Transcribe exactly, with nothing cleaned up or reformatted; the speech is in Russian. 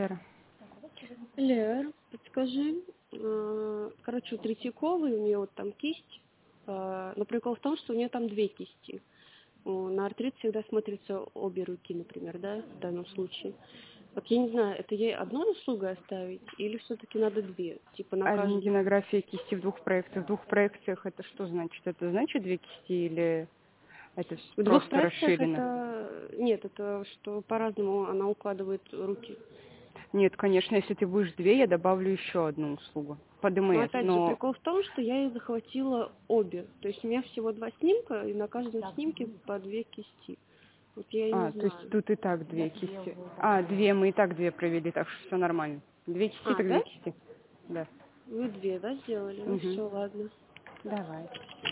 Лера. Лер, подскажи, э, короче, у Третьяковой у нее вот там кисть, э, но прикол в том, что у нее там две кисти. О, На артрит всегда смотрятся обе руки, например, да, в данном случае. Вот я не знаю, это ей одной услугой оставить или все-таки надо две? Типа на А каждую. рентгенография кисти в двух проекциях. В двух проекциях это что значит? Это значит две кисти или это с- В двух просто проекциях расширено? это... Нет, это что по-разному она укладывает руки. Нет, конечно, если ты будешь две, я добавлю еще одну услугу под Но ИМС. опять же, Но, прикол в том, что я ей захватила обе. То есть у меня всего два снимка, и на каждом снимке по две кисти. Вот я и не а, то есть знаю. тут и так две кисти. А, две, мы и так две провели, так что все нормально. Две кисти, А, так да? две кисти. Да. Вы две, да, сделали? Ну Угу. все, ладно. Давай.